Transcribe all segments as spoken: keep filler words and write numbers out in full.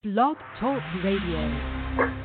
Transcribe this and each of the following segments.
Blog Talk Radio.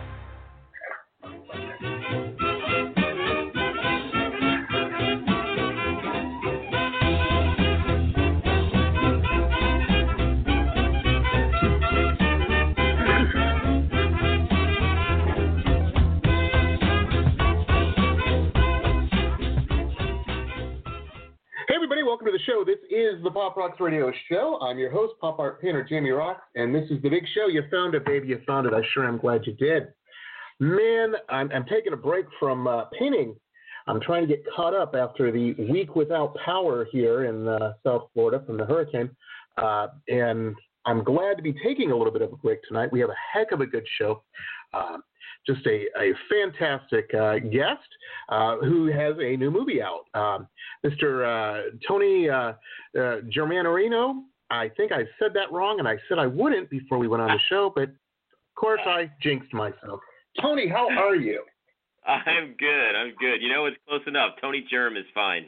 Welcome to the show. This is the Pop Rocks Radio Show. I'm your host, pop art painter Jamie Rocks, and this is the big show. You found it, baby. You found it. I sure am glad you did. Man, I'm, I'm taking a break from uh, painting. I'm trying to get caught up after the week without power here in uh, South Florida from the hurricane, uh, and I'm glad to be taking a little bit of a break tonight. We have a heck of a good show. Uh, Just a, a fantastic uh, guest uh, who has a new movie out. Um, Mister Uh, Tony uh, uh, Germanarino. I think I said that wrong, and I said I wouldn't before we went on the show, but of course I jinxed myself. Tony, how are you? I'm good. I'm good. You know, it's close enough. Tony Germ is fine.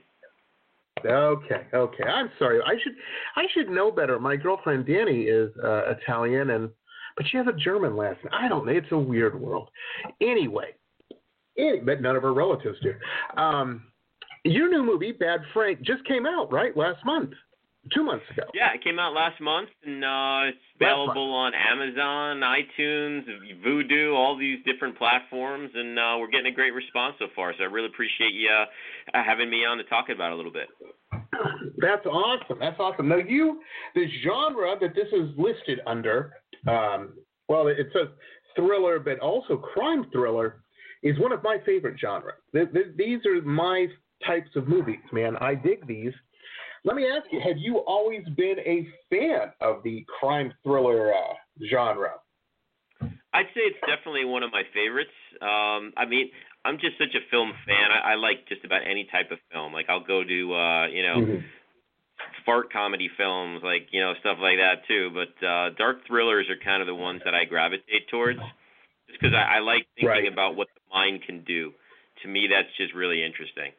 Okay, okay. I'm sorry. I should I should know better. My girlfriend Danny is uh, Italian, and but she has a German last name. I don't know. It's a weird world. Anyway, any, but none of her relatives do. Um, your new movie, Bad Frank, just came out, right? Last month. Two months ago. Yeah, it came out last month, and uh, it's available on Amazon, iTunes, Vudu, all these different platforms, and uh, we're getting a great response so far. So I really appreciate you uh, having me on to talk about it a little bit. That's awesome. That's awesome. Now, you, the genre that this is listed under, um, well, it says thriller, but also crime thriller, is one of my favorite genres. Th- th- these are my types of movies, man. I dig these. Let me ask you, have you always been a fan of the crime thriller uh, genre? I'd say it's definitely one of my favorites. Um, I mean, I'm just such a film fan. I, I like just about any type of film. Like, I'll go to, uh, you know, mm-hmm. fart comedy films, like, you know, stuff like that too. But uh, dark thrillers are kind of the ones that I gravitate towards, just because I, I like thinking right. about what the mind can do. To me, that's just really interesting.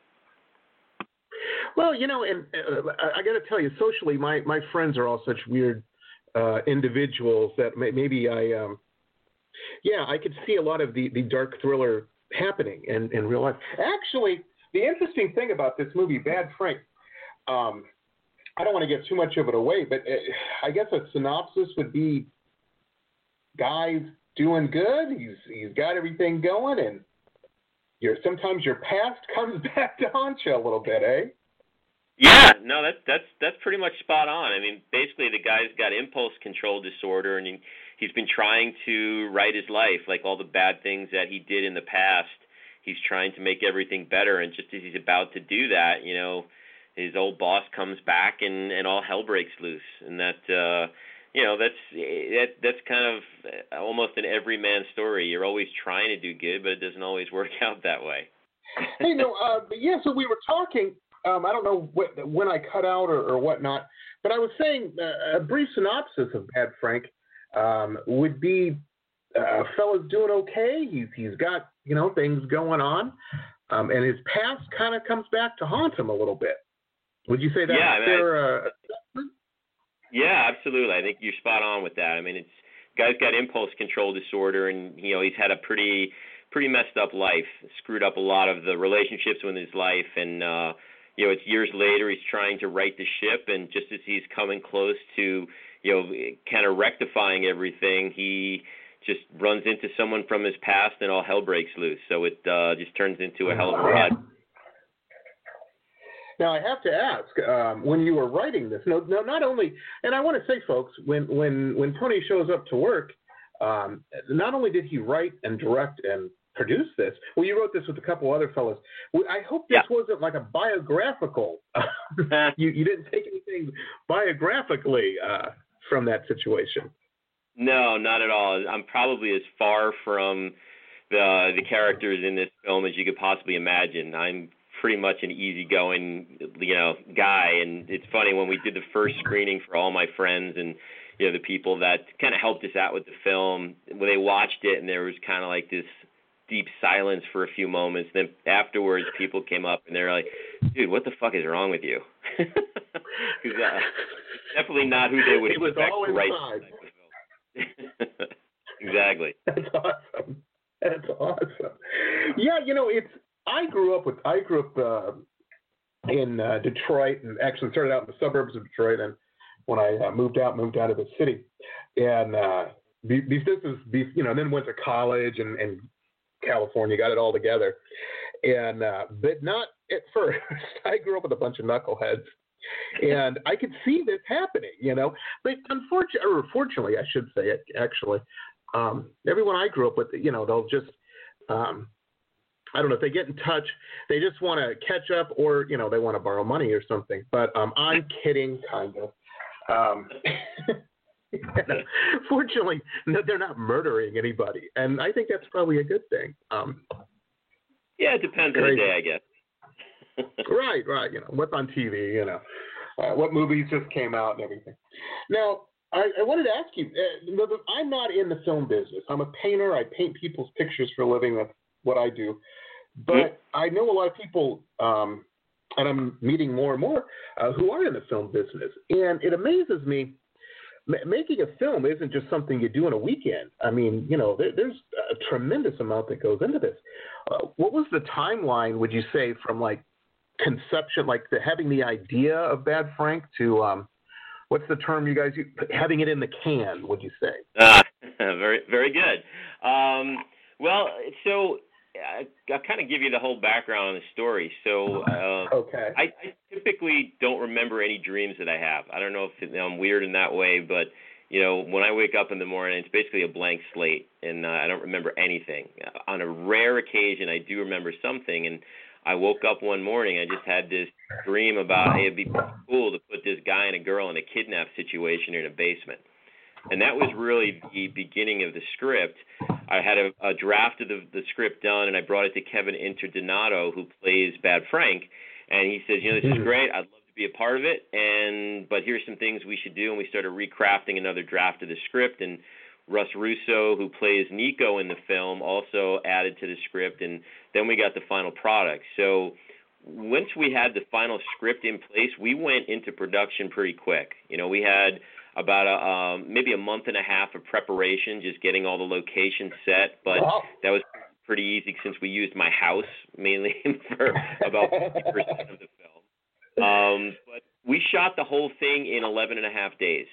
Well, you know, and uh, I got to tell you, socially, my, my friends are all such weird uh, individuals that may, maybe I, um, yeah, I could see a lot of the, the dark thriller happening in, in real life. Actually, the interesting thing about this movie, Bad Frank, um, I don't want to get too much of it away, but uh, I guess a synopsis would be, guy's doing good, he's he's got everything going, and your sometimes your past comes back to haunt you a little bit, eh? Yeah, no, that's that's that's pretty much spot on. I mean, basically, the guy's got impulse control disorder, and he, he's been trying to right his life, like all the bad things that he did in the past. He's trying to make everything better, and just as he's about to do that, you know, his old boss comes back, and, and all hell breaks loose, and that. Uh, You know, that's that, that's kind of almost an everyman story. You're always trying to do good, but it doesn't always work out that way. Hey, no, uh, yeah, so we were talking, um, I don't know what, when I cut out or, or whatnot, but I was saying uh, a brief synopsis of Bad Frank um, would be uh, fella's doing okay. He's He's got, you know, things going on, um, and his past kind of comes back to haunt him a little bit. Would you say that's yeah, fair uh, assessment? Yeah, absolutely. I think you're spot on with that. I mean, it's guy's got impulse control disorder, and you know he's had a pretty pretty messed up life, screwed up a lot of the relationships in his life, and uh, you know it's years later he's trying to right the ship, and just as he's coming close to you know kind of rectifying everything, he just runs into someone from his past, and all hell breaks loose. So it uh, just turns into a hell of a ride. Now, I have to ask, um, when you were writing this, no, no, not only, and I want to say, folks, when, when, when Tony shows up to work, um, not only did he write and direct and produce this, well, you wrote this with a couple other fellows. I hope this yeah. wasn't like a biographical. you, you didn't take anything biographically uh, from that situation. No, not at all. I'm probably as far from the the characters in this film as you could possibly imagine. I'm pretty much an easygoing, you know, guy, and it's funny when we did the first screening for all my friends and you know the people that kind of helped us out with the film. When they watched it, and there was kind of like this deep silence for a few moments. Then afterwards, people came up and they're like, "Dude, what the fuck is wrong with you?" Because uh, definitely not who they would it was expect all to write. Exactly. That's awesome. That's awesome. Yeah, you know, it's. I grew up with. I grew up uh, in uh, Detroit, and actually started out in the suburbs of Detroit, and when I uh, moved out, moved out of the city, and uh, these, these, this is these, you know, then went to college and, and California, got it all together, and uh, but not at first. I grew up with a bunch of knuckleheads. And I could see this happening, you know. But unfortunately, or fortunately, I should say it, actually, um, everyone I grew up with, you know, they'll just, um, I don't know, if they get in touch, they just want to catch up or, you know, they want to borrow money or something. But um, I'm kidding, kind of. Um, fortunately, they're not murdering anybody. And I think that's probably a good thing. Um, yeah, it depends on the day, I guess. right, right. You know, what's on T V, you know, uh, what movies just came out and everything. Now, I, I wanted to ask you, uh, I'm not in the film business. I'm a painter. I paint people's pictures for a living. That's what I do. But mm-hmm. I know a lot of people, um, and I'm meeting more and more, uh, who are in the film business. And it amazes me, m- making a film isn't just something you do in a weekend. I mean, you know, there, there's a tremendous amount that goes into this. Uh, what was the timeline, would you say, from like, conception, like the, having the idea of Bad Frank to um, what's the term you guys use? Having it in the can, would you say? Uh, very, very good. Um, well, so I, I'll kind of give you the whole background on the story. So uh, okay. I, I typically don't remember any dreams that I have. I don't know if it, I'm weird in that way, but you know, when I wake up in the morning, it's basically a blank slate, and uh, I don't remember anything. On a rare occasion, I do remember something, and I woke up one morning, I just had this dream about, hey, it'd be cool to put this guy and a girl in a kidnap situation in a basement. And that was really the beginning of the script. I had a, a draft of the, the script done, and I brought it to Kevin Interdonato, who plays Bad Frank, and he says, you know, this is great. I'd love to be a part of it, and but here's some things we should do. And we started recrafting another draft of the script, and Russ Russo, who plays Nico in the film, also added to the script, and then we got the final product. So once we had the final script in place, we went into production pretty quick. You know, we had about a, um, maybe a month and a half of preparation, just getting all the locations set, but wow. that was pretty easy since we used my house mainly for about fifty percent of the film. Um, but we shot the whole thing in eleven and a half days.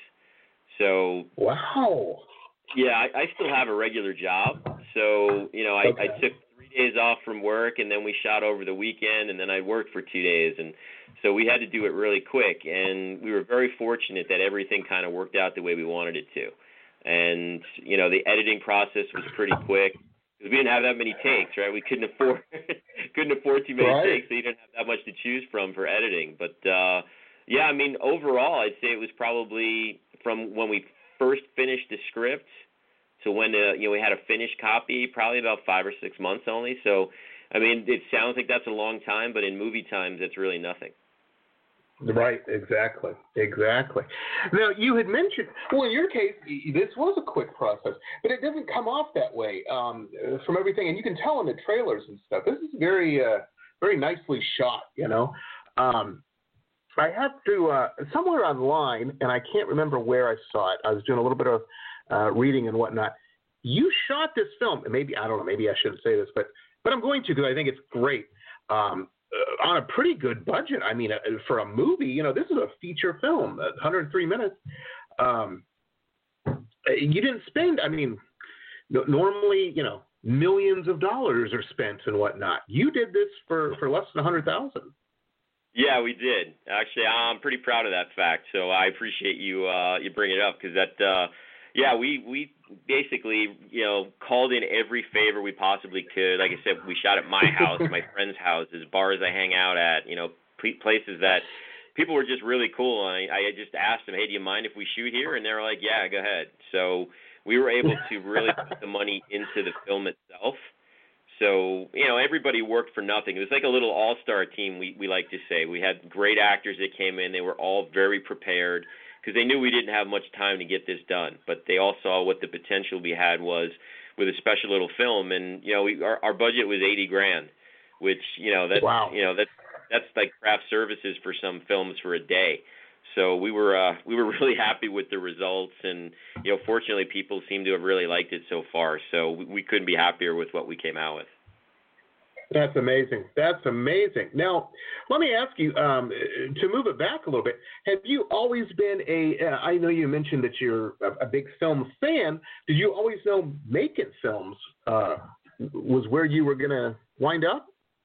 So wow. Yeah, I, I still have a regular job, so, you know, I, okay. I took three days off from work, and then we shot over the weekend, and then I worked for two days, and so we had to do it really quick, and we were very fortunate that everything kind of worked out the way we wanted it to. And, you know, the editing process was pretty quick, because we didn't have that many takes, right? We couldn't afford couldn't afford too many right. takes, so you didn't have that much to choose from for editing. But, uh, yeah, I mean, overall, I'd say it was probably from when we first finished the script to when the, you know, we had a finished copy, probably about five or six months only. So, I mean, it sounds like that's a long time, but in movie times, it's really nothing. Right, exactly, exactly. Now, you had mentioned, well, in your case, this was a quick process, but it doesn't come off that way um, from everything, and you can tell in the trailers and stuff. This is very, uh, very nicely shot, you know. Um, I have to, uh, somewhere online, and I can't remember where I saw it. I was doing a little bit of uh, reading and whatnot. You shot this film, and maybe, I don't know, maybe I shouldn't say this, but but I'm going to because I think it's great, um, uh, on a pretty good budget. I mean, uh, for a movie, you know, this is a feature film, uh, one hundred three minutes. Um, you didn't spend, I mean, no, normally, you know, millions of dollars are spent and whatnot. You did this for, for less than one hundred thousand dollars. Yeah, we did. Actually, I'm pretty proud of that fact. So I appreciate you uh, you bring it up because that, uh, yeah, we we basically you know called in every favor we possibly could. Like I said, we shot at my house, my friends' houses, bars I hang out at, you know, places that people were just really cool. And I, I just asked them, hey, do you mind if we shoot here? And they were like, yeah, go ahead. So we were able to really put the money into the film itself. So, you know, everybody worked for nothing. It was like a little all-star team, we, we like to say. We had great actors that came in. They were all very prepared because they knew we didn't have much time to get this done. But they all saw what the potential we had was with a special little film. And, you know, we, our, our budget was eighty grand, which, you know, that's, wow. you know, that's, that's like craft services for some films for a day. So we were uh, we were really happy with the results, and you know, fortunately, people seem to have really liked it so far. So we, we couldn't be happier with what we came out with. That's amazing. That's amazing. Now, let me ask you, um, to move it back a little bit, have you always been a, uh, I know you mentioned that you're a, a big film fan. Did you always know making films uh, was where you were going to wind up?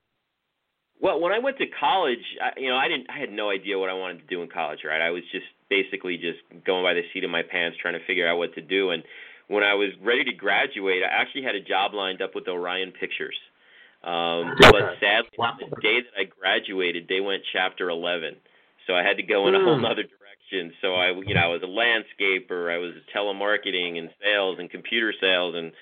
Well, when I went to college, I, you know, I didn't, I had no idea what I wanted to do in college, right? I was just basically just going by the seat of my pants trying to figure out what to do. And when I was ready to graduate, I actually had a job lined up with Orion Pictures. Um, but sadly, wow. the day that I graduated, they went Chapter eleven, so I had to go in a whole other direction. So I, you know, I was a landscaper, I was telemarketing and sales and computer sales, and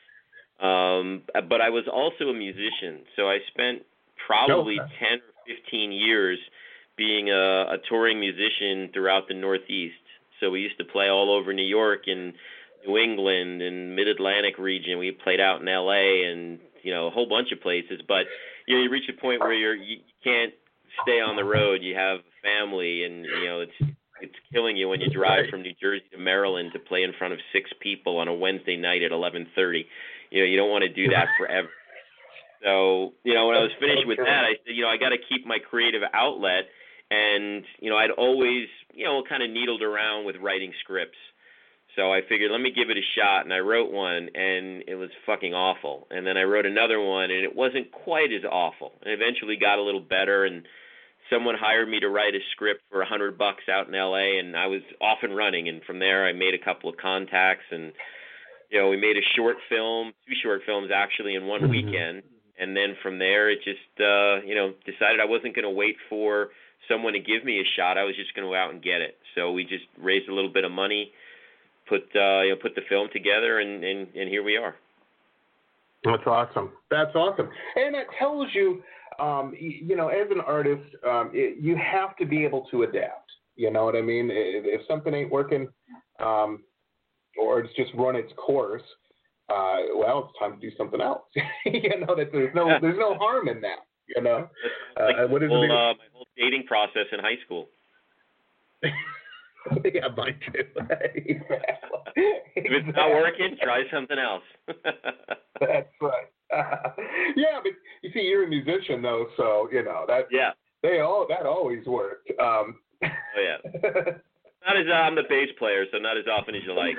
um, but I was also a musician. So I spent probably okay. ten or fifteen years being a, a touring musician throughout the Northeast. So we used to play all over New York and New England and Mid-Atlantic region. We played out in L A and you know, a whole bunch of places, but you know, you reach a point where you're you can't stay on the road. You have a family, and you know, it's it's killing you when you drive from New Jersey to Maryland to play in front of six people on a Wednesday night at eleven thirty. You know, you don't want to do that forever. So, you know, when I was finished with that, I said, you know, I got to keep my creative outlet, and you know, I'd always, you know, kind of needled around with writing scripts. So I figured, let me give it a shot, and I wrote one, and it was fucking awful. And then I wrote another one, and it wasn't quite as awful. And eventually got a little better, and someone hired me to write a script for a hundred bucks out in L A, and I was off and running. And from there, I made a couple of contacts, and you know, we made a short film, two short films actually, in one weekend. And then from there, it just, uh, you know, decided I wasn't going to wait for someone to give me a shot. I was just going to go out and get it. So we just raised a little bit of money, put uh, you know, put the film together, and, and, and here we are. That's awesome. That's awesome. And that tells you, um, you know, as an artist, um, it, you have to be able to adapt. You know what I mean? If, if something ain't working, um, or it's just run its course, uh, well, it's time to do something else. you know, that there's no there's no harm in that. You know, like uh, what is whole, it? Uh, my whole dating process in high school. Yeah, mine too. Exactly. If it's not working, try something else. That's right. Uh, yeah, but you see, you're a musician though, so you know that. Yeah. They all that always worked. Um, oh yeah. Not as uh, I'm the bass player, so not as often as you like.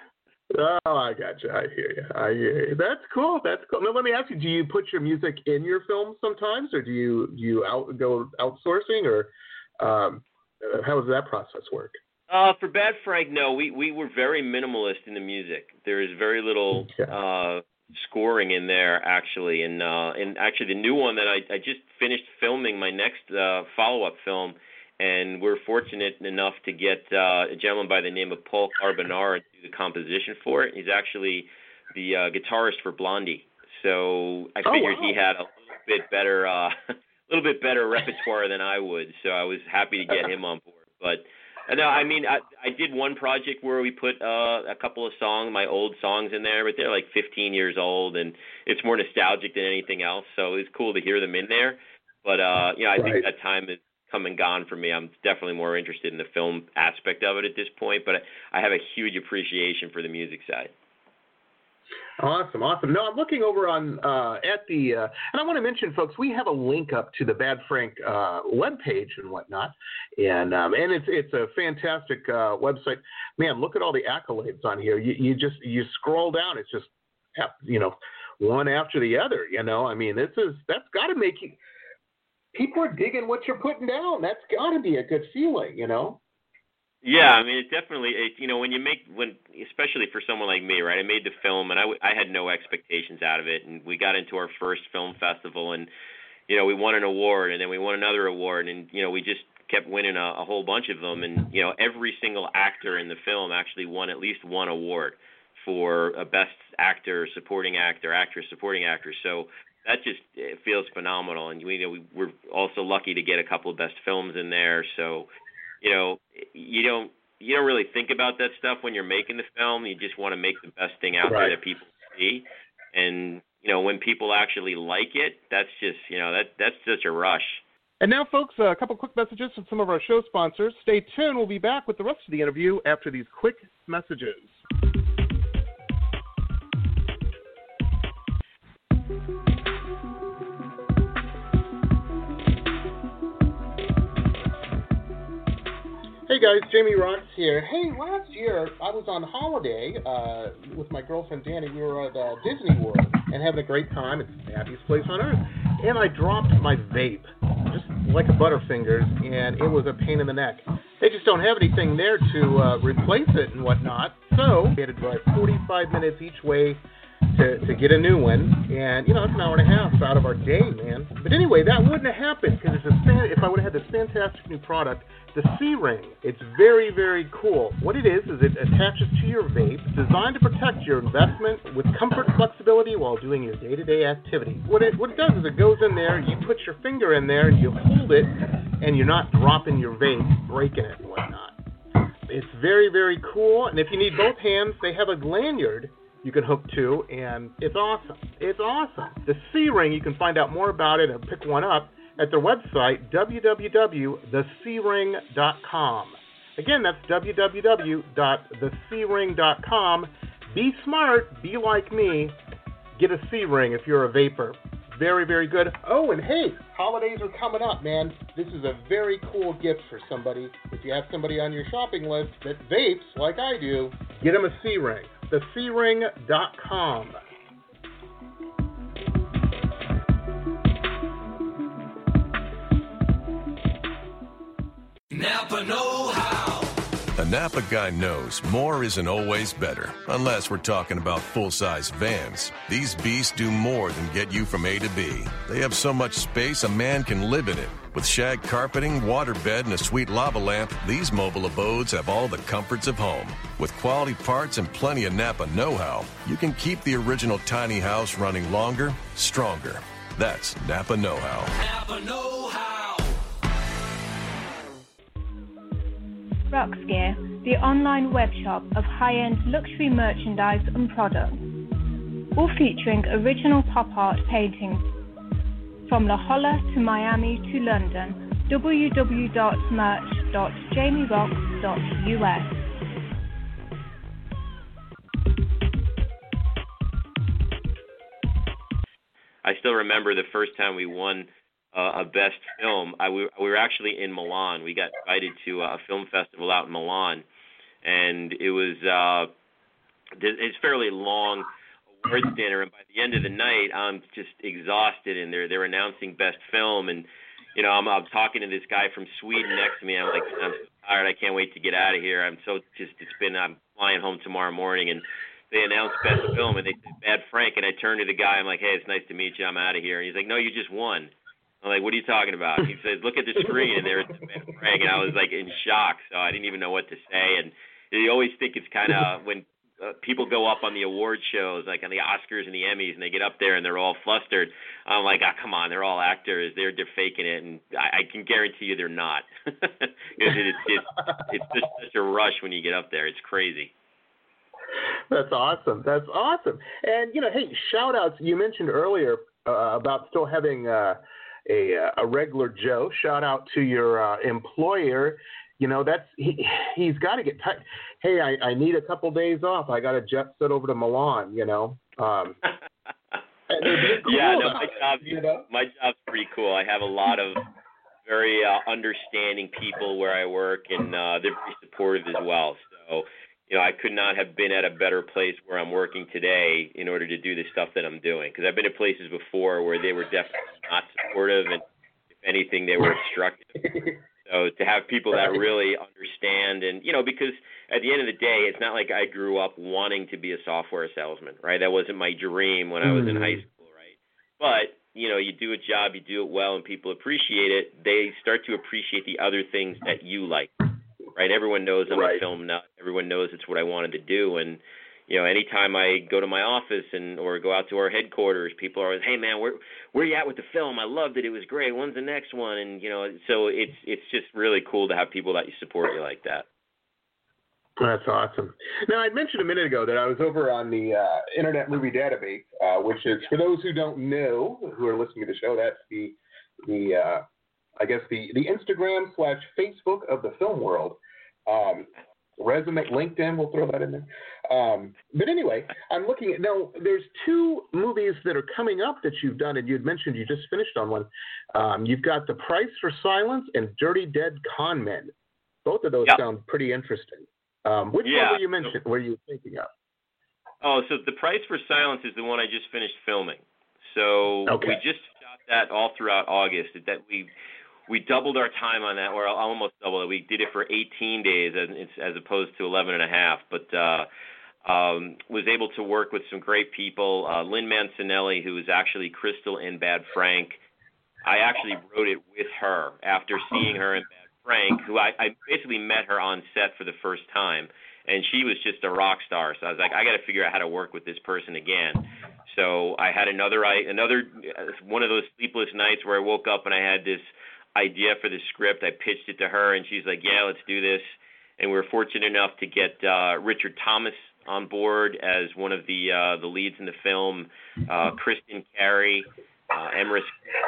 Oh, I got you. I hear you. I hear you. That's cool. That's cool. Now, let me ask you: do you put your music in your films sometimes, or do you do you out, go outsourcing, or um, how does that process work? Uh, for Bad Frank, no. We we were very minimalist in the music. There is very little okay. uh, scoring in there, actually. And uh, and actually, the new one that I, I just finished filming, my next uh, follow-up film, and we're fortunate enough to get uh, a gentleman by the name of Paul Carbonara to do the composition for it. He's actually the uh, guitarist for Blondie, so I figured oh, wow. he had a little bit better, uh, a little bit better repertoire than I would. So I was happy to get him on board. But no, I mean, I, I did one project where we put uh, a couple of songs, my old songs in there, but they're like fifteen years old, and it's more nostalgic than anything else. So it was cool to hear them in there. But uh, you know, I right. think that time is come and gone for me. I'm definitely more interested in the film aspect of it at this point, but I have a huge appreciation for the music side. Awesome, awesome. No, I'm looking over on uh, at the, uh, and I want to mention, folks, we have a link up to the Bad Frank uh, webpage and whatnot, and um, and it's it's a fantastic uh, website. Man, look at all the accolades on here. You you just you scroll down, it's just you know one after the other. You know, I mean, this is that's got to make you. People are digging what you're putting down. That's got to be a good feeling, you know. Yeah, I mean, it definitely, it, you know, when you make, when, especially for someone like me, right, I made the film, and I, w- I had no expectations out of it, and we got into our first film festival, and, you know, we won an award, and then we won another award, and, you know, we just kept winning a, a whole bunch of them, and, you know, every single actor in the film actually won at least one award for a best actor, supporting actor, actress, supporting actor, so that just it feels phenomenal, and, you know, we, we're also lucky to get a couple of best films in there, so, you know, you don't you don't really think about that stuff when you're making the film. You just want to make the best thing out right. there that people see. And, you know, when people actually like it, that's just, you know, that that's such a rush. And now, folks, a couple quick messages from some of our show sponsors. Stay tuned. We'll be back with the rest of the interview after these quick messages. Hey guys, Jamie Rocks here. Hey, last year I was on holiday uh, with my girlfriend Danny. We were at uh, Disney World and having a great time. It's the happiest place on earth. And I dropped my vape, just like a Butterfingers, and it was a pain in the neck. They just don't have anything there to uh, replace it and whatnot, so we had to drive forty-five minutes each way to, to get a new one, and, you know, it's an hour and a half out of our day, man. But anyway, that wouldn't have happened, because if I would have had this fantastic new product, the C-Ring. It's very, very cool. What it is, is it attaches to your vape, designed to protect your investment with comfort and flexibility while doing your day-to-day activity. What it, what it does is it goes in there, you put your finger in there, and you hold it, and you're not dropping your vape, breaking it and whatnot. It's very, very cool, and if you need both hands, they have a lanyard you can hook to, and it's awesome. It's awesome. The C-Ring, you can find out more about it and pick one up at their website, w w w dot the c ring dot com. Again, that's w w w dot the c ring dot com. Be smart. Be like me. Get a C-Ring if you're a vapor. Very, very good. Oh, and hey, holidays are coming up, man. This is a very cool gift for somebody. If you have somebody on your shopping list that vapes like I do, get them a C-Ring. the c ring dot com. Napa know-how. A Napa guy knows more isn't always better, unless we're talking about full-size vans. These beasts do more than get you from A to B. They have so much space a man can live in it. With shag carpeting, waterbed, and a sweet lava lamp, these mobile abodes have all the comforts of home. With quality parts and plenty of Napa know-how, you can keep the original tiny house running longer, stronger. That's Napa know-how. Napa know-how. Rocks Gear, the online web shop of high-end luxury merchandise and products, all featuring original pop art paintings from La Jolla to Miami to London. w w w dot merch dot jamie rocks dot u s. I still remember the first time we won Uh, a best film. I, we, we were actually in Milan. We got invited to a film festival out in Milan, and it was uh, it's fairly long awards dinner. And by the end of the night, I'm just exhausted, and they're they're announcing best film, and you know I'm I'm talking to this guy from Sweden next to me. I'm like, I'm so tired. I can't wait to get out of here. I'm so just it's been I'm flying home tomorrow morning, and they announced best film, and they said Bad Frank, and I turned to the guy. I'm like, hey, it's nice to meet you. I'm out of here. And he's like, no, you just won. I'm like, what are you talking about? He says, look at the screen, and there's Ben Frank, and I was like in shock, so I didn't even know what to say. And you always think it's kind of when uh, people go up on the award shows, like on the Oscars and the Emmys, and they get up there and they're all flustered. I'm like, ah, come on, they're all actors. They're they're faking it, and I, I can guarantee you they're not. Because it, it's it's just such a rush when you get up there. It's crazy. That's awesome. That's awesome. And you know, hey, shout outs. You mentioned earlier uh, about still having. Uh, A, a regular Joe. Shout out to your uh, employer. You know, that's he, he's got to get tight. Hey, I, I need a couple days off. I got to jet set over to Milan, you know. Um, cool, yeah, no, my job, you know? my job's pretty cool. I have a lot of very uh, understanding people where I work, and uh, they're very supportive as well. So, you know, I could not have been at a better place where I'm working today in order to do the stuff that I'm doing. Because I've been in places before where they were definitely not supportive, and if anything, they were obstructive. So to have people that really understand, and, you know, because at the end of the day, it's not like I grew up wanting to be a software salesman, right? That wasn't my dream when I was in high school, right? But, you know, you do a job, you do it well, and people appreciate it. They start to appreciate the other things that you like. Right, everyone knows I'm right. a film nut. Everyone knows it's what I wanted to do, and you know, anytime I go to my office and or go out to our headquarters, people are always, "Hey, man, where where you at with the film? I loved it. It was great. When's the next one?" And you know, so it's it's just really cool to have people that you support you like that. That's awesome. Now, I mentioned a minute ago that I was over on the uh, Internet Movie Database, uh, which is for those who don't know, who are listening to the show, that's the the uh, I guess, the, the Instagram slash Facebook of the film world. Um, resume, LinkedIn, we'll throw that in there. Um, but anyway, I'm looking at, now, there's two movies that are coming up that you've done, and you had mentioned you just finished on one. Um, you've got The Price for Silence and Dirty Dead Con Men. Both of those yep. sound pretty interesting. Um, which yeah. one were you mentioning, were you thinking of? Oh, so The Price for Silence is the one I just finished filming. So okay. we just shot that all throughout August. That we we doubled our time on that, or almost doubled it. We did it for eighteen days as, as opposed to eleven and a half. But uh, um, was able to work with some great people. Uh, Lynn Mancinelli, who is actually Crystal in Bad Frank. I actually wrote it with her after seeing her in Bad Frank, who I, I basically met her on set for the first time. And she was just a rock star. So I was like, I got to figure out how to work with this person again. So I had another, another one of those sleepless nights where I woke up and I had this idea for the script. I pitched it to her, and she's like, yeah, let's do this. And we were fortunate enough to get uh, Richard Thomas on board as one of the uh, the leads in the film, uh, Kristen Carey, uh, Emrys,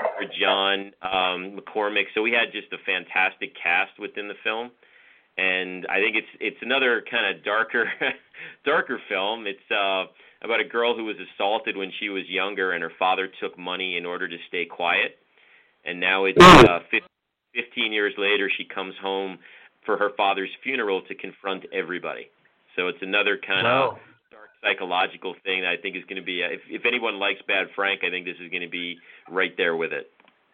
John um, McCormick. So we had just a fantastic cast within the film. And I think it's it's another kind of darker darker film. It's uh, about a girl who was assaulted when she was younger, and her father took money in order to stay quiet. And now it's uh, fifteen years later, she comes home for her father's funeral to confront everybody. So it's another kind wow. of dark psychological thing that I think is going to be, uh, if, if anyone likes Bad Frank, I think this is going to be right there with it.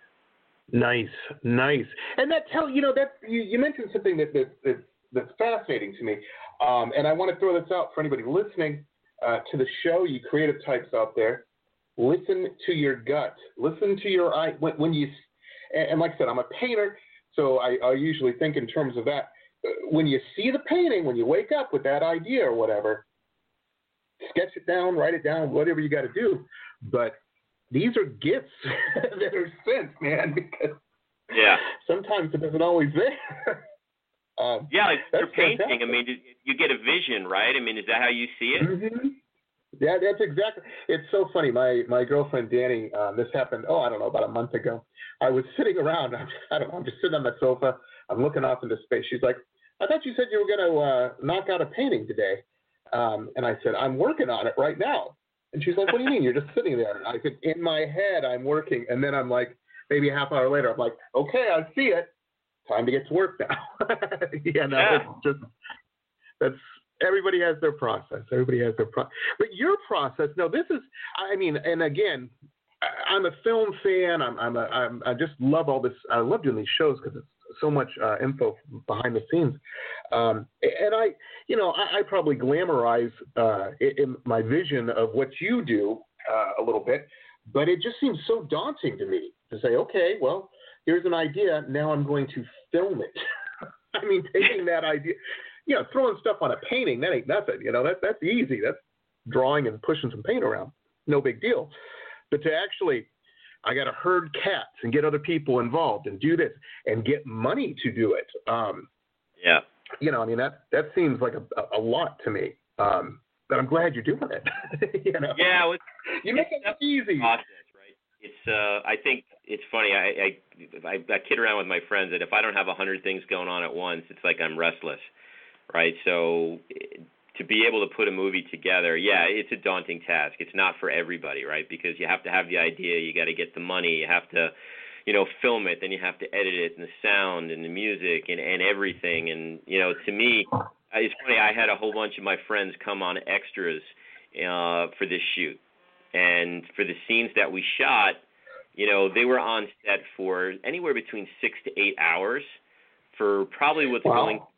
Nice, nice. And that tell you know that you, you mentioned something that, that, that that's fascinating to me, um, and I want to throw this out for anybody listening uh, to the show. You creative types out there, listen to your gut, listen to your eye when, when you. And, and like I said, I'm a painter, so I, I usually think in terms of that. When you see the painting, when you wake up with that idea or whatever, sketch it down, write it down, whatever you got to do, but. These are gifts that are sent, man, because yeah. sometimes it isn't always there. um, yeah, like that's your painting, fantastic. I mean, you get a vision, right? I mean, is that how you see it? Mm-hmm. Yeah, that's exactly. It's so funny. My my girlfriend, Danny, um, this happened, oh, I don't know, about a month ago. I was sitting around, I don't know, I'm just sitting on the sofa. I'm looking off into space. She's like, I thought you said you were going to uh, knock out a painting today. Um, and I said, I'm working on it right now. And she's like, what do you mean? You're just sitting there. And I said, in my head, I'm working. And then I'm like, maybe a half hour later, I'm like, okay, I see it. Time to get to work now. yeah, no, yeah. it's just, that's, everybody has their process. Everybody has their process. But your process, no, this is, I mean, and again, I'm a film fan. I'm, I'm a, I'm, I just love all this. I love doing these shows because it's so much uh, info behind the scenes. Um, and I, you know, I, I probably glamorize uh, in, in my vision of what you do uh, a little bit, but it just seems so daunting to me to say, okay, well, here's an idea. Now I'm going to film it. I mean, taking that idea, you know, throwing stuff on a painting, that ain't nothing. You know, that that's easy. That's drawing and pushing some paint around. No big deal. But to actually, I got to herd cats and get other people involved and do this and get money to do it. Um, yeah. You know, I mean, that, that seems like a, a lot to me. Um, but I'm glad you're doing it. you know? Yeah. Well, you make it look easy. Process, right? It's, uh, I think it's funny. I, I, I, I kid around with my friends that if I don't have a hundred things going on at once, it's like I'm restless. Right. So to be able to put a movie together, yeah, it's a daunting task. It's not for everybody, right? Because you have to have the idea, you got to get the money, you have to, you know, film it, then you have to edit it, and the sound and the music and, and everything. And, you know, to me, it's funny, I had a whole bunch of my friends come on extras uh, for this shoot. And for the scenes that we shot, you know, they were on set for anywhere between six to eight hours for probably what's wow. going to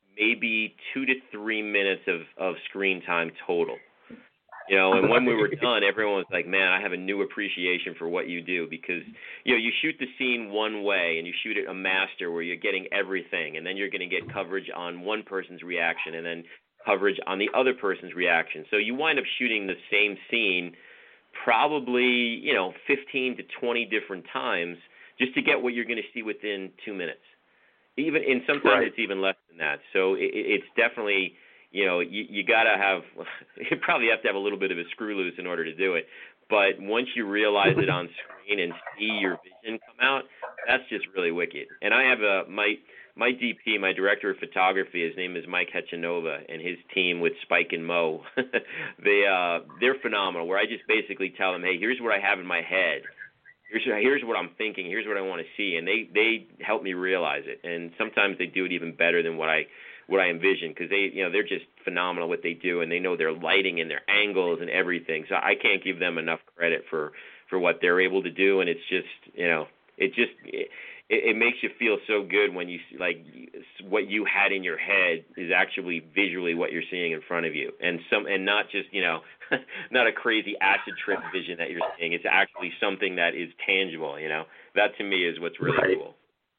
maybe two to three minutes of, of screen time total. You know, and when we were done, everyone was like, man, I have a new appreciation for what you do because, you know, you shoot the scene one way and you shoot it a master where you're getting everything and then you're going to get coverage on one person's reaction and then coverage on the other person's reaction. So you wind up shooting the same scene probably, you know, fifteen to twenty different times just to get what you're going to see within two minutes. Even in sometimes right. it's even less than that. So it, it's definitely you know, you, you got to have, you probably have to have a little bit of a screw loose in order to do it. But once you realize it on screen and see your vision come out, that's just really wicked. And I have a, my, my D P, my director of photography, his name is Mike Hechanova, and his team with Spike and Mo, they, uh, they're phenomenal, where I just basically tell them, hey, here's what I have in my head. Here's, here's what I'm thinking. Here's what I want to see. And they, they help me realize it. And sometimes they do it even better than what I what I envision, because they, you know, they're just phenomenal what they do, and they know their lighting and their angles and everything. So I can't give them enough credit for, for what they're able to do. And it's just, you know, it just it, it makes you feel so good when you like what you had in your head is actually visually what you're seeing in front of you, and some and not just, you know, not a crazy acid trip vision that you're seeing. It's actually something that is tangible. You know, that to me is what's really right. cool.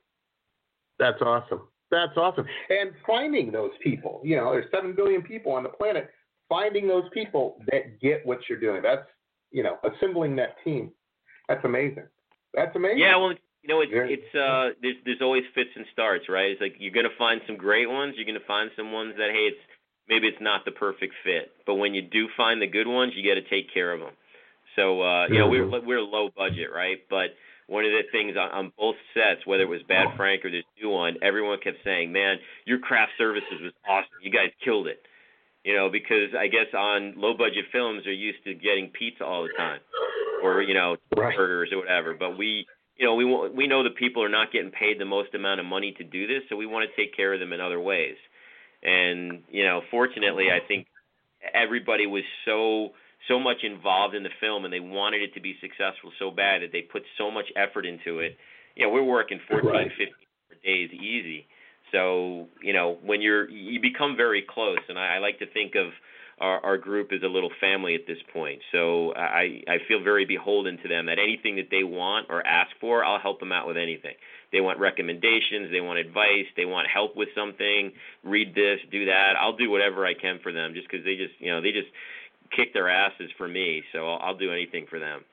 That's awesome. That's awesome. And finding those people, you know, there's seven billion people on the planet. Finding those people that get what you're doing. That's, you know, assembling that team. That's amazing. That's amazing. Yeah, well, you know, it's, it's uh, there's there's always fits and starts, right? It's like you're gonna find some great ones. You're gonna find some ones that, hey, it's maybe it's not the perfect fit, but when you do find the good ones, you got to take care of them. So, uh, you know, we're we're low budget, right? But one of the things on, on both sets, whether it was Bad Frank or this new one, everyone kept saying, man, your craft services was awesome. You guys killed it. You know, because I guess on low-budget films, they're used to getting pizza all the time or, you know, right. burgers or whatever. But we, you know, we we know that people are not getting paid the most amount of money to do this, so we want to take care of them in other ways. And, you know, fortunately, I think everybody was so so much involved in the film, and they wanted it to be successful so bad that they put so much effort into it. You know, we're working fourteen, right. fifteen days easy. So, you know, when you're, you become very close, and I, I like to think of our, our group as a little family at this point. So I, I feel very beholden to them, that anything that they want or ask for, I'll help them out with anything. They want recommendations, they want advice, they want help with something, read this, do that. I'll do whatever I can for them, just because they just, you know, they just kick their asses for me, so I'll, I'll do anything for them.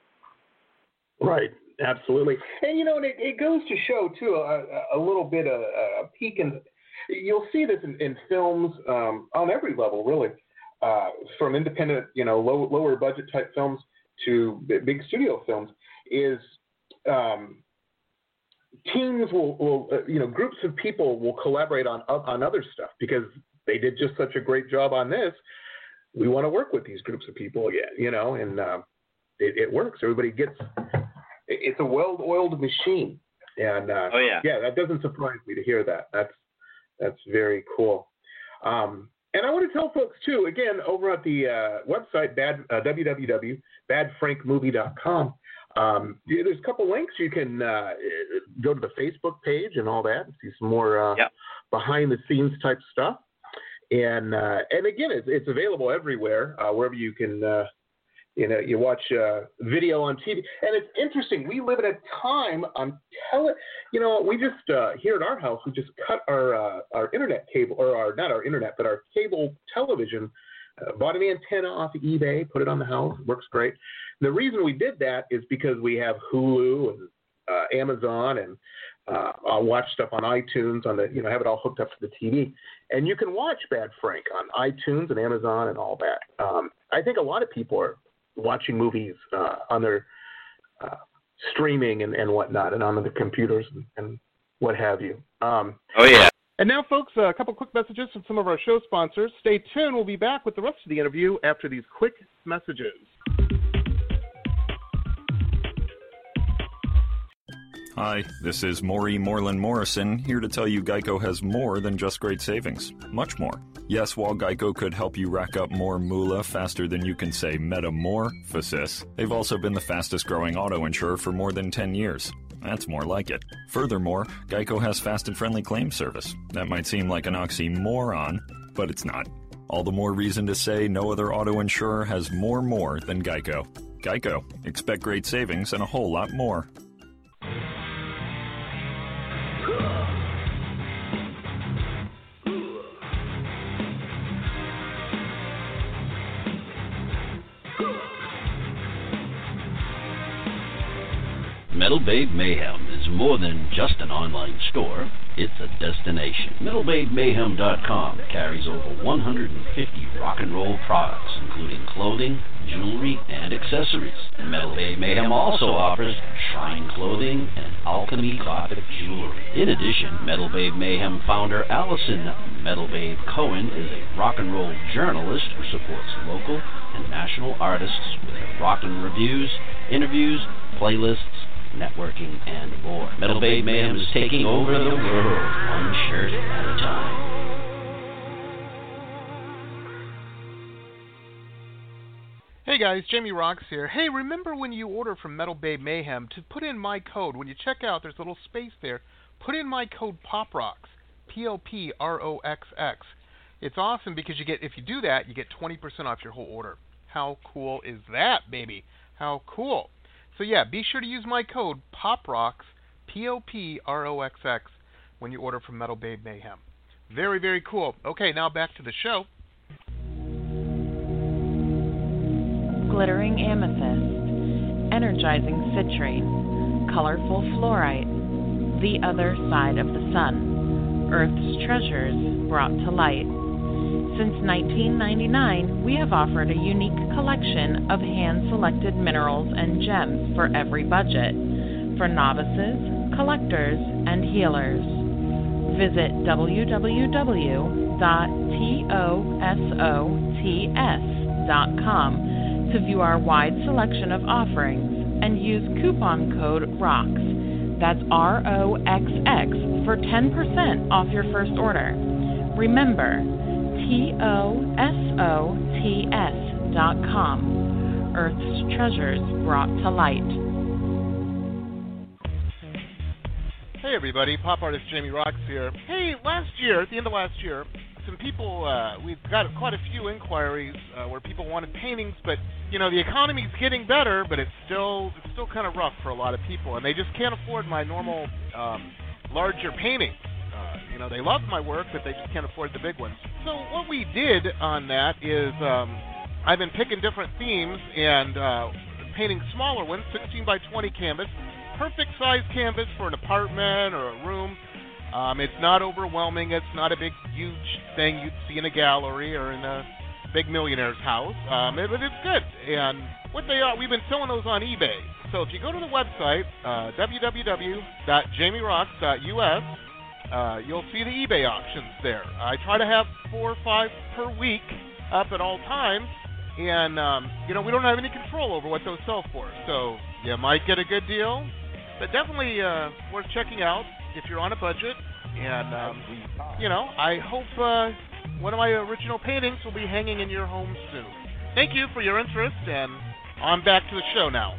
Right, absolutely. And, you know, and it, it goes to show, too, a, a little bit of a peek in, you'll see this in, in films um, on every level, really, uh, from independent, you know, low, lower budget type films to big studio films, is um, teams will, will uh, you know, groups of people will collaborate on on other stuff because they did just such a great job on this. We want to work with these groups of people again, you know, and uh, it, it works. Everybody gets, it's a well-oiled machine. And uh, oh, yeah. yeah, that doesn't surprise me to hear that. That's, that's very cool. Um, and I want to tell folks, too, again, over at the uh, website, bad, uh, w w w dot bad frank movie dot com, um, there's a couple links. You can uh, go to the Facebook page and all that and see some more uh, yep. behind-the-scenes type stuff. And uh, and again, it's, it's available everywhere, uh, wherever you can, uh, you know, you watch uh, video on T V. And it's interesting. We live in a time on tele. You know, we just uh, here at our house, we just cut our uh, our internet cable, or our not our internet, but our cable television. Uh, bought an antenna off of eBay, put it on the house. It works great. And the reason we did that is because we have Hulu and uh, Amazon, and uh, I'll watch stuff on iTunes on the, you know, have it all hooked up to the T V. And you can watch Bad Frank on iTunes and Amazon and all that. Um, I think a lot of people are watching movies uh, on their uh, streaming and, and whatnot, and on the computers and, and what have you. Um, oh, yeah. And now, folks, a couple quick messages from some of our show sponsors. Stay tuned. We'll be back with the rest of the interview after these quick messages. Hi, this is Maury Moreland Morrison, here to tell you Geico has more than just great savings. Much more. Yes, while Geico could help you rack up more moolah faster than you can say metamorphosis, they've also been the fastest growing auto insurer for more than ten years. That's more like it. Furthermore, Geico has fast and friendly claim service. That might seem like an oxymoron, but it's not. All the more reason to say no other auto insurer has more more than Geico. Geico. Expect great savings and a whole lot more. Metal Babe Mayhem is more than just an online store, it's a destination. Metal Babe Mayhem dot com carries over one hundred fifty rock and roll products, including clothing, jewelry, and accessories. Metal Babe Mayhem also offers shrine clothing and alchemy gothic jewelry. In addition, Metal Babe Mayhem founder Allison Metal Babe Cohen is a rock and roll journalist who supports local and national artists with her rockin' reviews, interviews, playlists, networking, and more. Metal Babe Mayhem is taking over the world, one shirt at a time. Hey guys, Jamie Rocks here. Hey, remember when you order from Metal Babe Mayhem to put in my code, when you check out, there's a little space there, put in my code POPROXX, P O P R O X X. It's awesome because you get, if you do that, you get twenty percent off your whole order. How cool is that, baby? How cool. So yeah, be sure to use my code POPROXX, P O P R O X X, when you order from Metal Babe Mayhem. Very, very cool. Okay, now back to the show. Glittering amethyst, energizing citrine, colorful fluorite, the other side of the sun, Earth's treasures brought to light. Since nineteen ninety-nine, we have offered a unique collection of hand-selected minerals and gems for every budget, for novices, collectors, and healers. Visit w w w dot tosots dot com to view our wide selection of offerings and use coupon code ROXX, that's R O X X, for ten percent off your first order. Remember, T O S O T S dot com, Earth's treasures brought to light. Hey everybody, pop artist Jamie Rocks here. Hey, last year, at the end of last year, some people, uh, we've got quite a few inquiries uh, where people wanted paintings, but, you know, the economy's getting better, but it's still it's still kind of rough for a lot of people, and they just can't afford my normal um, larger paintings. Uh, you know, they love my work, but they just can't afford the big ones. So what we did on that is um, I've been picking different themes and uh, painting smaller ones, sixteen by twenty canvas, perfect size canvas for an apartment or a room. Um, it's not overwhelming. It's not a big, huge thing you'd see in a gallery or in a big millionaire's house. Um, it, but it's good. And what they are, we've been selling those on eBay. So if you go to the website, uh, w w w dot jamie rocks dot u s, uh, you'll see the eBay auctions there. I try to have four or five per week up at all times. And, um, you know, we don't have any control over what those sell for. So you might get a good deal. But definitely uh, worth checking out if you're on a budget. And, um, you know, I hope uh, one of my original paintings will be hanging in your home soon. Thank you for your interest, and on back to the show now.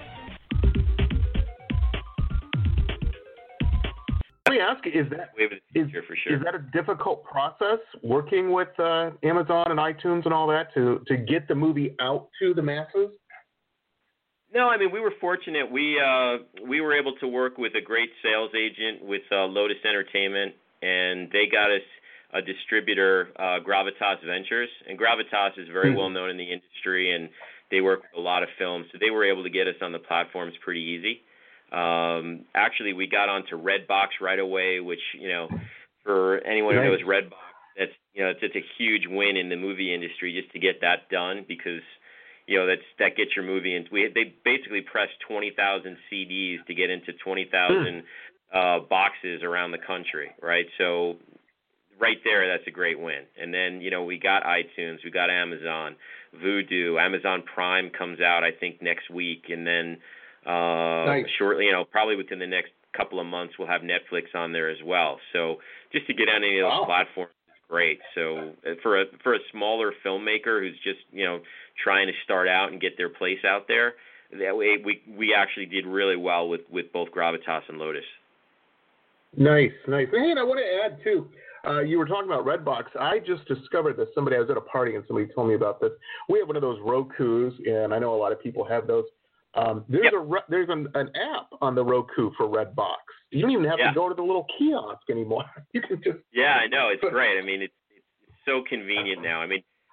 Let me ask you, is that, is, for sure. is that a difficult process, working with uh, Amazon and iTunes and all that, to, to get the movie out to the masses? No, I mean, we were fortunate. We uh, we were able to work with a great sales agent with uh, Lotus Entertainment, and they got us a distributor, uh, Gravitas Ventures. And Gravitas is very mm-hmm. well known in the industry, and they work with a lot of films, so they were able to get us on the platforms pretty easy. Um, actually, we got onto Redbox right away, which, you know, for anyone who knows Redbox, that's, you know, it's, it's a huge win in the movie industry just to get that done, because you know, that's that gets your movie in. We they basically pressed twenty thousand C Ds to get into twenty thousand uh, boxes around the country, right? So right there, that's a great win. And then, you know, we got iTunes, we got Amazon, Vudu, Amazon Prime comes out, I think, next week, and then uh, nice. shortly, you know, probably within the next couple of months, we'll have Netflix on there as well. So just to get on any of those wow. platforms is great. So for a for a smaller filmmaker who's just, you know, trying to start out and get their place out there, that way we we actually did really well with, with both Gravitas and Lotus. Nice, nice. Hey, and I want to add too, uh, you were talking about Redbox. I just discovered this. Somebody, I was at a party and somebody told me about this. We have one of those Rokus, and I know a lot of people have those. Um, there's yep. a there's an, an app on the Roku for Redbox. You don't even have yeah. to go to the little kiosk anymore. You can just yeah, I know, it's great. I mean, it's, it's so convenient now. I mean,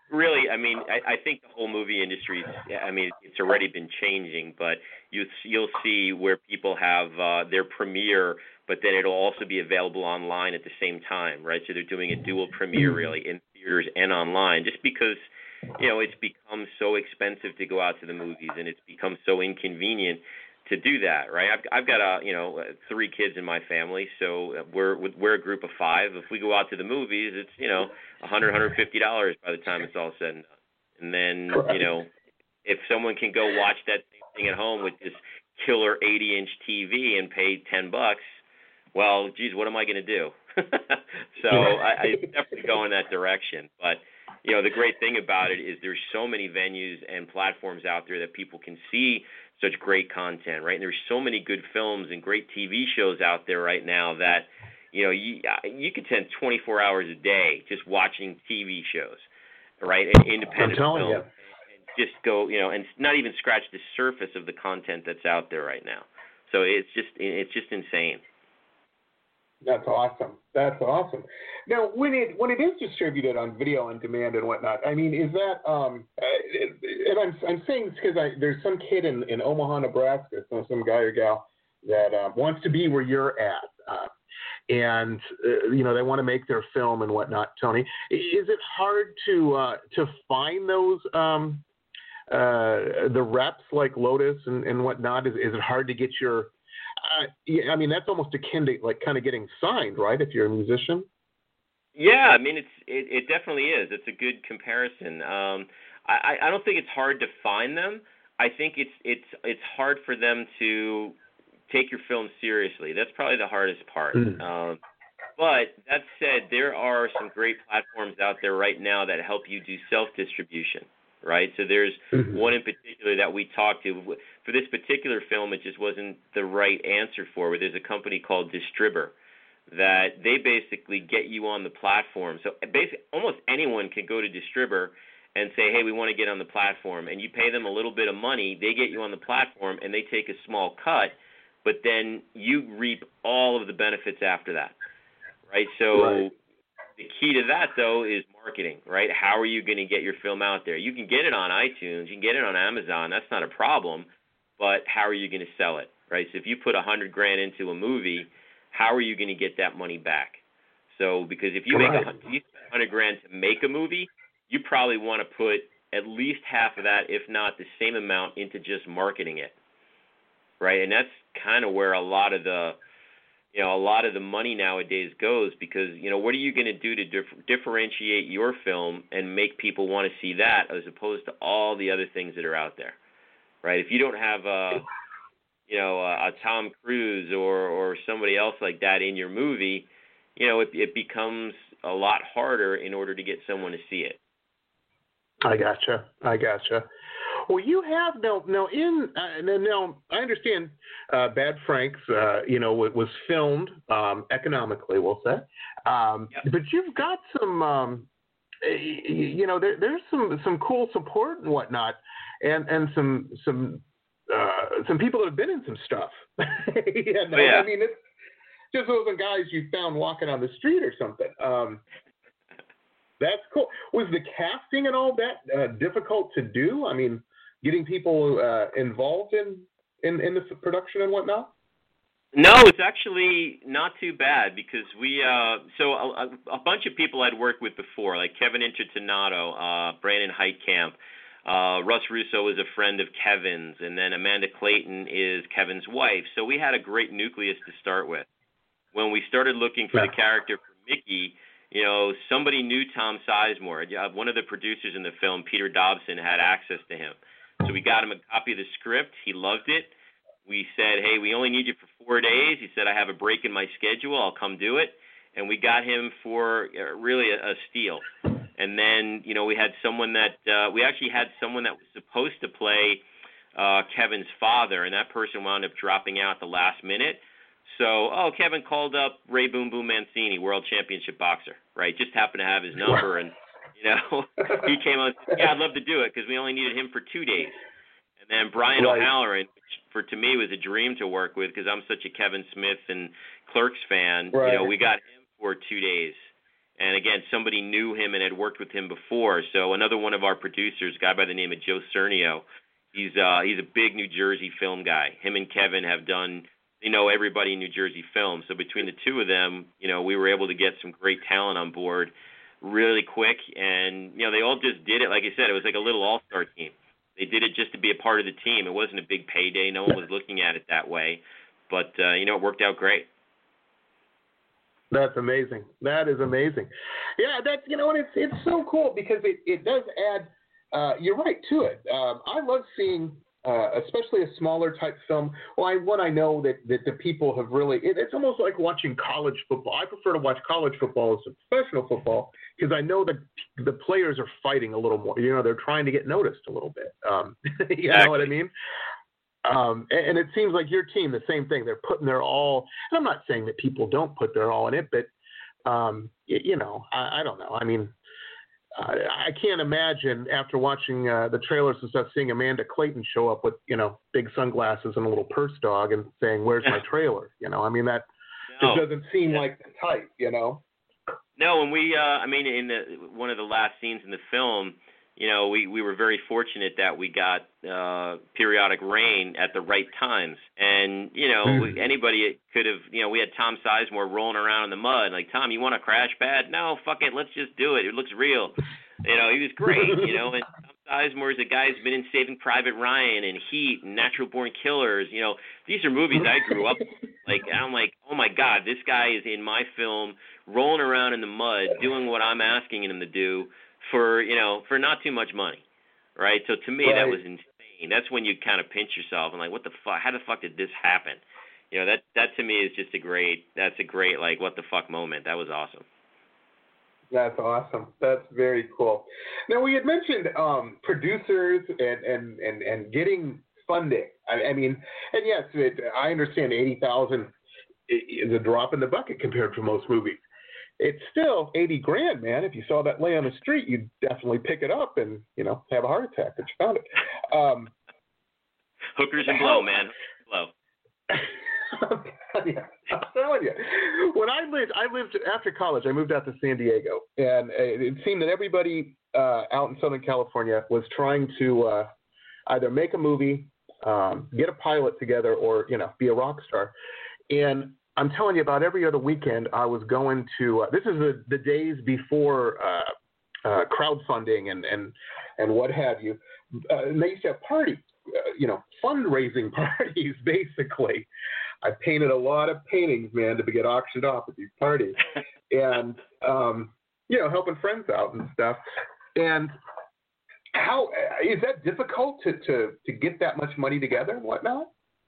really, I mean, I, I think the whole movie industry, I mean, it's already been changing, but you, you'll see where people have uh, their premiere, but then it'll also be available online at the same time, right? So they're doing a dual premiere, really, in theaters and online, just because, you know, it's become so expensive to go out to the movies, and it's become so inconvenient to do that, right? I've, I've got a, you know, three kids in my family, so we're we're a group of five. If we go out to the movies, it's, you know, one hundred dollars, one hundred fifty dollars by the time it's all said and done. And then, you know, if someone can go watch that same thing at home with this killer eighty-inch T V and pay ten bucks, well, geez, what am I going to do? So I, I definitely go in that direction. But, you know, the great thing about it is there's so many venues and platforms out there that people can see such great content, right? And there's so many good films and great T V shows out there right now that, you know, you you could spend twenty-four hours a day just watching T V shows, right? And independent films. You. And just go, you know, and not even scratch the surface of the content that's out there right now. So it's just it's just insane. That's awesome. That's awesome. Now, when it when it is distributed on video on demand and whatnot, I mean, is that um, and I'm I'm saying this because I there's some kid in, in Omaha, Nebraska, some some guy or gal that uh, wants to be where you're at, uh, and uh, you know they want to make their film and whatnot. Tony, is it hard to uh, to find those um, uh, the reps like Lotus and, and whatnot? Is is it hard to get your Uh, yeah, I mean, that's almost akin to like kind of getting signed, right? If you're a musician. Yeah, I mean, it's it, it definitely is. It's a good comparison. Um, I, I don't think it's hard to find them. I think it's it's it's hard for them to take your film seriously. That's probably the hardest part. Mm. Um, but that said, there are some great platforms out there right now that help you do self-distribution. Right, so there's mm-hmm. one in particular that we talked to. For this particular film, it just wasn't the right answer for it. There's a company called Distribber that they basically get you on the platform. So basically, almost anyone can go to Distribber and say, hey, we want to get on the platform. And you pay them a little bit of money. They get you on the platform, and they take a small cut, but then you reap all of the benefits after that. Right, so... Right. The key to that, though, is marketing, right? How are you going to get your film out there? You can get it on iTunes. You can get it on Amazon. That's not a problem. But how are you going to sell it, right? So if you put a hundred grand into a movie, how are you going to get that money back? So because if you make a hundred grand to make a movie, you probably want to put at least half of that, if not the same amount, into just marketing it, right? And that's kind of where a lot of the You know, a lot of the money nowadays goes because, you know, what are you going to do to dif- differentiate your film and make people want to see that as opposed to all the other things that are out there, right? If you don't have a, you know, a, a Tom Cruise or, or somebody else like that in your movie, you know, it, it becomes a lot harder in order to get someone to see it. I gotcha. I gotcha. Well, you have now. Now, in uh, now, I understand. Uh, Bad Franks, uh, you know, it was filmed um, economically, we'll say. Um, yep. But you've got some, um, you know, there, there's some some cool support and whatnot, and and some some uh, some people that have been in some stuff. you know, oh, yeah. I mean, it's just those guys you found walking on the street or something. Um, That's cool. Was the casting and all that uh, difficult to do? I mean, getting people uh, involved in, in, in the production and whatnot? No, it's actually not too bad because we uh, – so a, a bunch of people I'd worked with before, like Kevin Intertonato, uh, Brandon Heitkamp, uh, Russ Russo is a friend of Kevin's, and then Amanda Clayton is Kevin's wife. So we had a great nucleus to start with. When we started looking for yeah. the character for Mickey – you know, somebody knew Tom Sizemore. One of the producers in the film, Peter Dobson, had access to him. So we got him a copy of the script. He loved it. We said, hey, we only need you for four days. He said, I have a break in my schedule. I'll come do it. And we got him for uh, really a, a steal. And then, you know, we had someone that uh, – we actually had someone that was supposed to play uh, Kevin's father, and that person wound up dropping out at the last minute. So, oh, Kevin called up Ray Boom Boom Mancini, world championship boxer, right? Just happened to have his number, and, you know, he came on and said, yeah, I'd love to do it because we only needed him for two days. And then Brian right. O'Halloran, which for to me was a dream to work with because I'm such a Kevin Smith and Clerks fan, right. you know, we got him for two days. And again, somebody knew him and had worked with him before. So another one of our producers, a guy by the name of Joe Cernio, he's uh, he's a big New Jersey film guy. Him and Kevin have done, you know, everybody in New Jersey film. So between the two of them, you know, we were able to get some great talent on board really quick. And, you know, they all just did it. Like I said, it was like a little all-star team. They did it just to be a part of the team. It wasn't a big payday. No one was looking at it that way. But, uh, you know, it worked out great. That's amazing. That is amazing. Yeah, that's, you know, and it's it's so cool because it, it does add, uh, you're right, to it. Um, I love seeing, uh, especially a smaller type film. Well, I, one I know that, that the people have really, it, it's almost like watching college football. I prefer to watch college football as professional football because I know that the players are fighting a little more. You know, they're trying to get noticed a little bit. Um, you exactly. know what I mean? Um, and, and it seems like your team, the same thing. They're putting their all. And I'm not saying that people don't put their all in it, but um, you, you know, I, I don't know. I mean, uh, I can't imagine after watching uh, the trailers and stuff, seeing Amanda Clayton show up with, you know, big sunglasses and a little purse dog and saying, "Where's my trailer?" You know, I mean that no. It doesn't seem like the type. You know. No, and we, uh, I mean, in the, one of the last scenes in the film. You know, we, we were very fortunate that we got uh, periodic rain at the right times. And, you know, mm. anybody could have, you know, we had Tom Sizemore rolling around in the mud. Like, Tom, you want a crash pad? No, fuck it, let's just do it. It looks real. You know, he was great, you know. And Tom Sizemore is a guy who's been in Saving Private Ryan and Heat and Natural Born Killers. You know, these are movies I grew up with. Like, I'm like, oh, my God, this guy is in my film rolling around in the mud doing what I'm asking him to do. For, you know, for not too much money, right? So to me, right. that was insane. That's when you kind of pinch yourself and like, what the fuck? How the fuck did this happen? You know, that that to me is just a great, that's a great, like, what the fuck moment. That was awesome. That's awesome. That's very cool. Now, we had mentioned um, producers and, and, and, and getting funding. I, I mean, and yes, it, I understand eighty thousand dollars is a drop in the bucket compared to most movies. It's still eighty grand, man. If you saw that lay on the street, you'd definitely pick it up and, you know, have a heart attack that you found it. Um, Hookers and blow, man. Blow. Yeah, I'm telling you. When I lived, I lived after college, I moved out to San Diego, and it seemed that everybody uh, out in Southern California was trying to uh, either make a movie, um, get a pilot together, or, you know, be a rock star. And I'm telling you, about every other weekend, I was going to. Uh, this is the, the days before uh, uh, crowdfunding and, and and what have you. Uh, and they used to have parties, uh, you know, fundraising parties. Basically, I painted a lot of paintings, man, to get auctioned off at these parties, and um, you know, helping friends out and stuff. And how is that difficult to to to get that much money together and whatnot?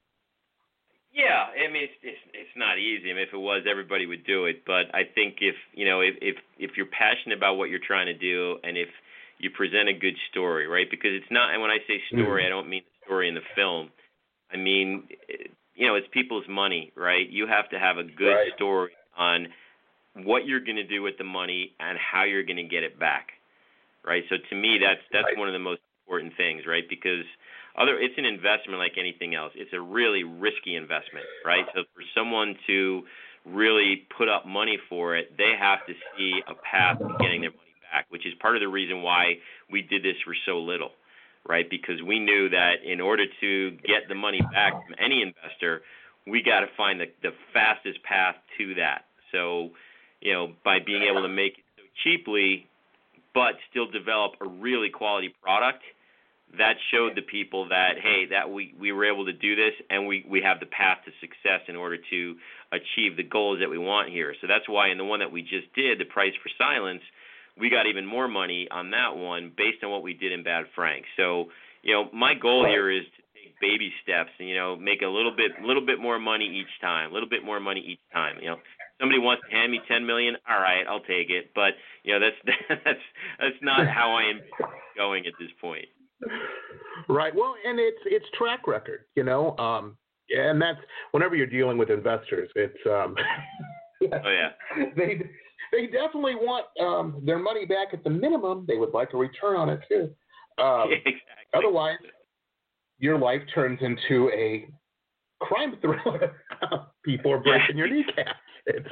Yeah, I mean, it's, it's it's not easy. I mean, if it was, everybody would do it. But I think if you know, if if if you're passionate about what you're trying to do, and if you present a good story, right? Because it's not. And when I say story, mm-hmm. I don't mean the story in the film. I mean, you know, it's people's money, right? You have to have a good right. story on what you're going to do with the money and how you're going to get it back, right? So to me, that's that's right. one of the most important things, right? Because Other, it's an investment like anything else. It's a really risky investment, right? So for someone to really put up money for it, they have to see a path to getting their money back, which is part of the reason why we did this for so little, right? Because we knew that in order to get the money back from any investor, we got to find the, the fastest path to that. So, you know, by being able to make it so cheaply, but still develop a really quality product, that showed the people that, hey, that we, we were able to do this, and we, we have the path to success in order to achieve the goals that we want here. So that's why in the one that we just did, The Price for Silence, we got even more money on that one based on what we did in Bad Frank. So, you know, my goal here is to take baby steps and, you know, make a little bit little bit more money each time, a little bit more money each time. You know, somebody wants to hand me ten million dollars, all right, I'll take it. But, you know, that's that's that's not how I am going at this point. Right. Well, and it's it's track record, you know, um, and that's whenever you're dealing with investors, it's um, oh yeah, they they definitely want um, their money back at the minimum. They would like a return on it too. Um, yeah, exactly. Otherwise, your life turns into a crime thriller. People are breaking your kneecaps. It's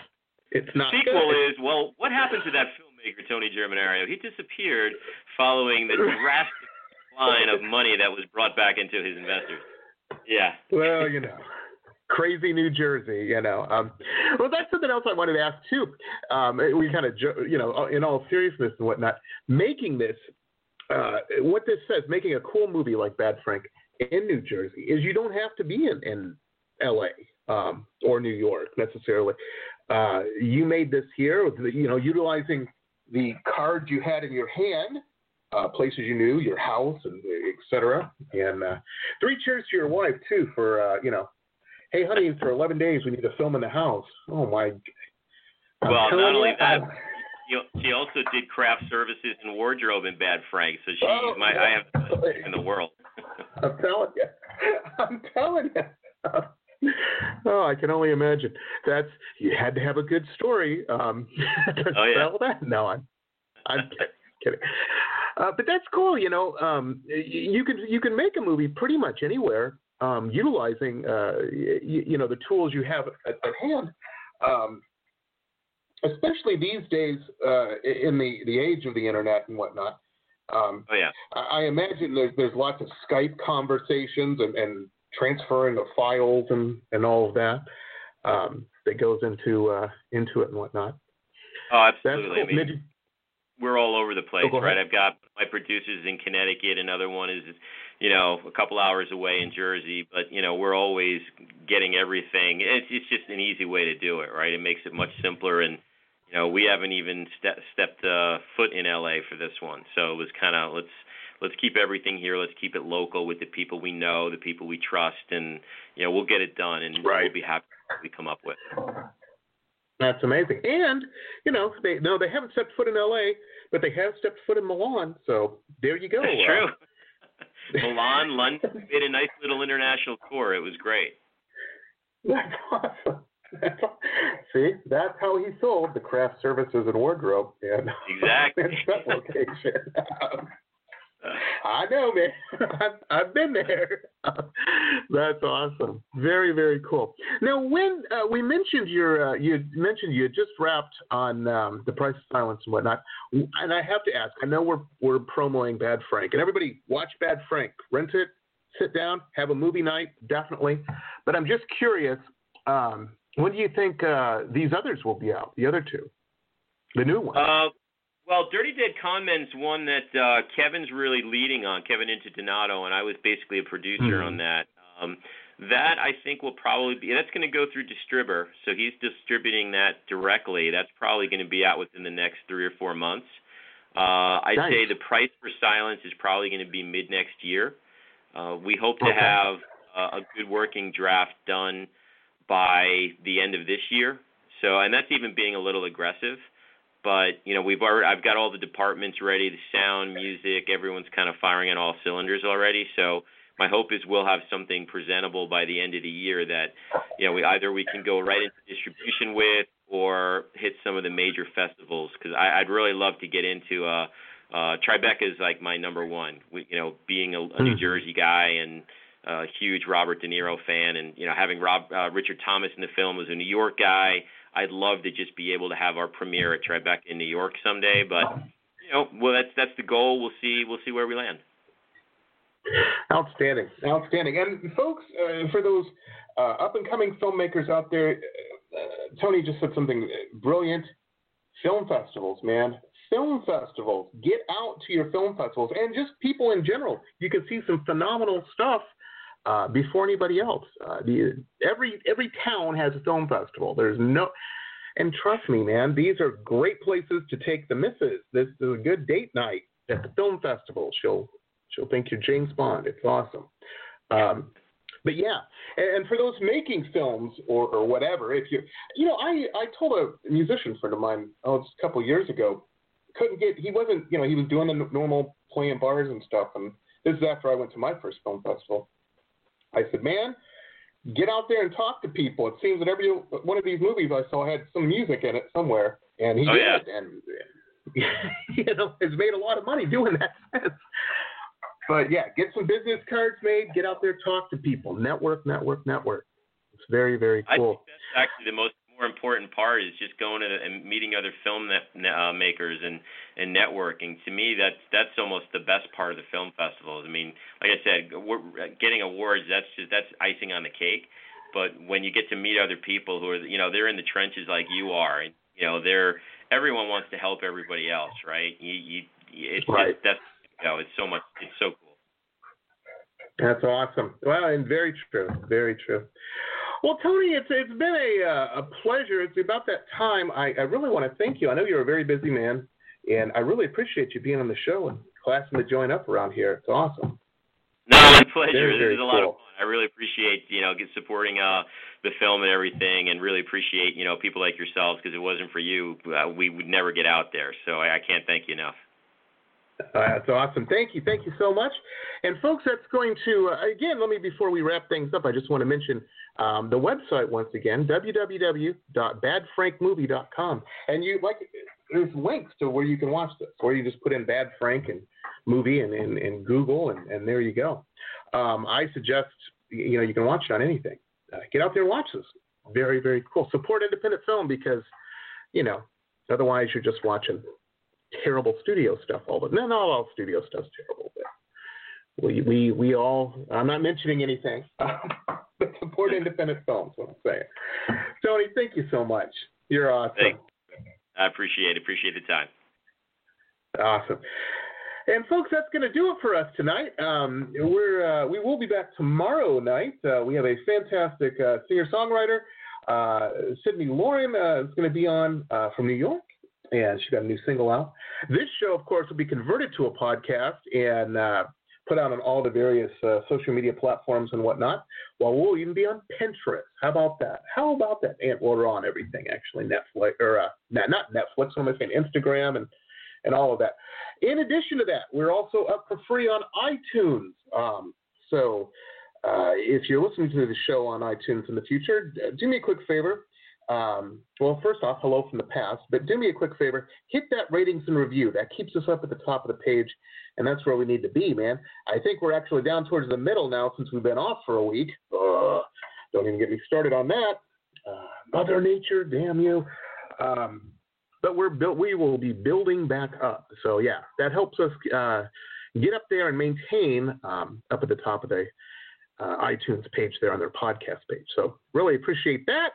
It's not the sequel good. is, well, what happened to that filmmaker, Tony Germanario? He disappeared following the drastic line of money that was brought back into his investors. Yeah. Well, you know, crazy New Jersey, you know. Um, well, that's something else I wanted to ask, too. Um, we kind of, you know, in all seriousness and whatnot, making this, uh, what this says, making a cool movie like Bad Frank in New Jersey is you don't have to be in, in L A um, or New York necessarily. Uh, you made this here, you know, utilizing the cards you had in your hand, uh, places you knew, your house, and et cetera. And uh, three cheers to your wife, too, for, uh, you know, hey, honey, for eleven days we need to film in the house. Oh, my. I'm well, not only you, that, I'm... she also did craft services and wardrobe in Bad Frank, so she, oh, my, I have the best wife in the world. I'm telling you. I'm telling you. Oh, I can only imagine. That's you had to have a good story um, to oh, yeah. sell that. No, I'm, I'm kidding. Uh, but that's cool. You know, um, you can you can make a movie pretty much anywhere, um, utilizing uh, you, you know the tools you have at, at hand. Um, especially these days, uh, in the, the age of the internet and whatnot. Um, oh yeah. I, I imagine there's there's lots of Skype conversations and, and transferring of files and, and all of that um, that goes into uh, into it and whatnot. Oh, absolutely. Cool. I mean, you, we're all over the place, oh, right? I've got my producers in Connecticut. Another one is, you know, a couple hours away in Jersey. But, you know, we're always getting everything. It's, it's just an easy way to do it, right? It makes it much simpler. And, you know, we haven't even ste- stepped uh, foot in L A for this one. So it was kind of, let's, Let's keep everything here. Let's keep it local with the people we know, the people we trust, and you know we'll get it done, and right. we'll be happy with what we come up with. That's amazing. And you know, they no, they haven't stepped foot in L A, but they have stepped foot in Milan. So there you go. That's true. Milan, London, made a nice little international tour. It was great. That's awesome. That's, see, that's how he sold the craft services and wardrobe. And exactly. that location. I know, man. I've, I've been there. That's awesome. Very, very cool. Now, when uh, we mentioned your, uh, you mentioned you had just wrapped on um, The Price of Silence and whatnot, and I have to ask. I know we're we're promoting Bad Frank, and everybody watch Bad Frank. Rent it, sit down, have a movie night, definitely. But I'm just curious. Um, when do you think uh, these others will be out? The other two, the new ones. Uh, Well, Dirty Dead Conmen's one that uh, Kevin's really leading on, Kevin Interdonato, and I was basically a producer mm-hmm. on that. Um, that I think will probably be, that's going to go through Distributor, so he's distributing that directly. That's probably going to be out within the next three or four months. Uh, I'd nice. say The Price for Silence is probably going to be mid-next year. Uh, we hope to okay. have uh, a good working draft done by the end of this year. So, and that's even being a little aggressive. But, you know, we've already, I've got all the departments ready, the sound, music, everyone's kind of firing on all cylinders already. So my hope is we'll have something presentable by the end of the year that, you know, we either we can go right into distribution with or hit some of the major festivals. Because I'd really love to get into, uh, uh, Tribeca is like my number one, we, you know, being a, a New Jersey guy and a huge Robert De Niro fan. And, you know, having Rob uh, Richard Thomas in the film was a New York guy. I'd love to just be able to have our premiere at Tribeca in New York someday, but you know, well, that's that's the goal. We'll see. We'll see where we land. Outstanding, outstanding. And folks, uh, for those uh, up and coming filmmakers out there, uh, Tony just said something brilliant. Film festivals, man. Film festivals. Get out to your film festivals, and just people in general. You can see some phenomenal stuff. Uh, before anybody else, uh, the, every every town has a film festival. There's no, and trust me, man, these are great places to take the missus. This is a good date night at the film festival. She'll she'll think you're James Bond. It's awesome. Um, but yeah, and, and for those making films or, or whatever, if you you know, I I told a musician friend of mine oh it's a couple of years ago, couldn't get he wasn't you know he was doing the normal playing bars and stuff, and this is after I went to my first film festival. I said, man, get out there and talk to people. It seems that every one of these movies I saw had some music in it somewhere, and he oh, did, yeah. and you know, has made a lot of money doing that. But yeah, get some business cards made. Get out there, talk to people. Network, network, network. It's very, very cool. I think that's actually the most more important part is just going to the, and meeting other film net, uh, makers and, and networking. To me, that's that's almost the best part of the film festivals. I mean, like I said, we're, getting awards, that's just that's icing on the cake. But when you get to meet other people who are, you know, they're in the trenches like you are, and you know, they're everyone wants to help everybody else, right? You, you it's right. just that's you know, it's so much, it's so cool. That's awesome. Well, and very true, very true. Well, Tony, it's it's been a uh, a pleasure. It's about that time. I, I really want to thank you. I know you're a very busy man, and I really appreciate you being on the show and classing to join up around here. It's awesome. No, my pleasure. Very, very this is a cool. lot of fun. I really appreciate you know get supporting uh, the film and everything, and really appreciate you know people like yourselves, because if it wasn't for you, uh, we would never get out there. So I, I can't thank you enough. Uh, that's awesome. Thank you. Thank you so much. And folks, that's going to, uh, again, let me, before we wrap things up, I just want to mention um, the website once again, w w w dot bad frank movie dot com. And you, like, there's links to where you can watch this, where you just put in Bad Frank and movie and, and, and Google, and, and there you go. Um, I suggest, you know, you can watch it on anything. Uh, get out there and watch this. Very, very cool. Support independent film, because, you know, otherwise you're just watching terrible studio stuff all the no not all studio stuff's terrible, but we we we all, I'm not mentioning anything, but support independent films, what I'm saying. Tony, thank you so much. You're awesome. Thanks. I appreciate it. Appreciate the time. Awesome. And folks, that's going to do it for us tonight. Um, we're uh, we will be back tomorrow night. Uh, we have a fantastic uh, singer-songwriter, uh, Sydney Lauren, uh, is going to be on uh, from New York. And she got a new single out. This show, of course, will be converted to a podcast and uh, put out on all the various uh, social media platforms and whatnot. Well, we'll even be on Pinterest. How about that? How about that? And well, we're on everything, actually. Netflix, or uh, not, not Netflix, what am I saying? Instagram and, and all of that. In addition to that, we're also up for free on iTunes. Um, so uh, if you're listening to the show on iTunes in the future, do me a quick favor. Um, well, first off, hello from the past, but do me a quick favor, hit that ratings and review. That keeps us up at the top of the page, and that's where we need to be, man. I think we're actually down towards the middle now since we've been off for a week. Ugh, don't even get me started on that. Uh, Mother Nature, damn you. Um, but we're built. We will be building back up. So, yeah, that helps us uh, get up there and maintain um, up at the top of the uh, iTunes page there on their podcast page. So really appreciate that.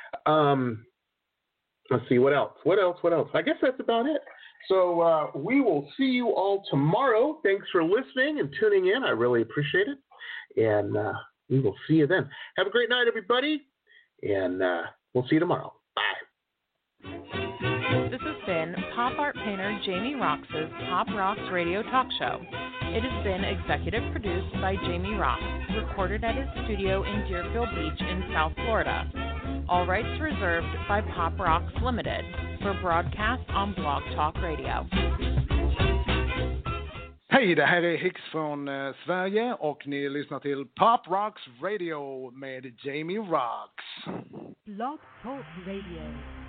Um, let's see, what else? What else? What else? I guess that's about it. So uh, we will see you all tomorrow. Thanks for listening and tuning in. I really appreciate it. And uh, we will see you then. Have a great night, everybody. And uh, we'll see you tomorrow. Bye. This has been pop art painter Jamie Roxx's Pop Rocks Radio Talk Show. It has been executive produced by Jamie Roxx, recorded at his studio in Deerfield Beach in South Florida. All rights reserved by Pop Rocks Limited for broadcast on Blog Talk Radio. Hej, det här är Hicks från eh, Sverige och ni lyssnar till Pop Rocks Radio med Jamie Roxx. Blog Talk Radio.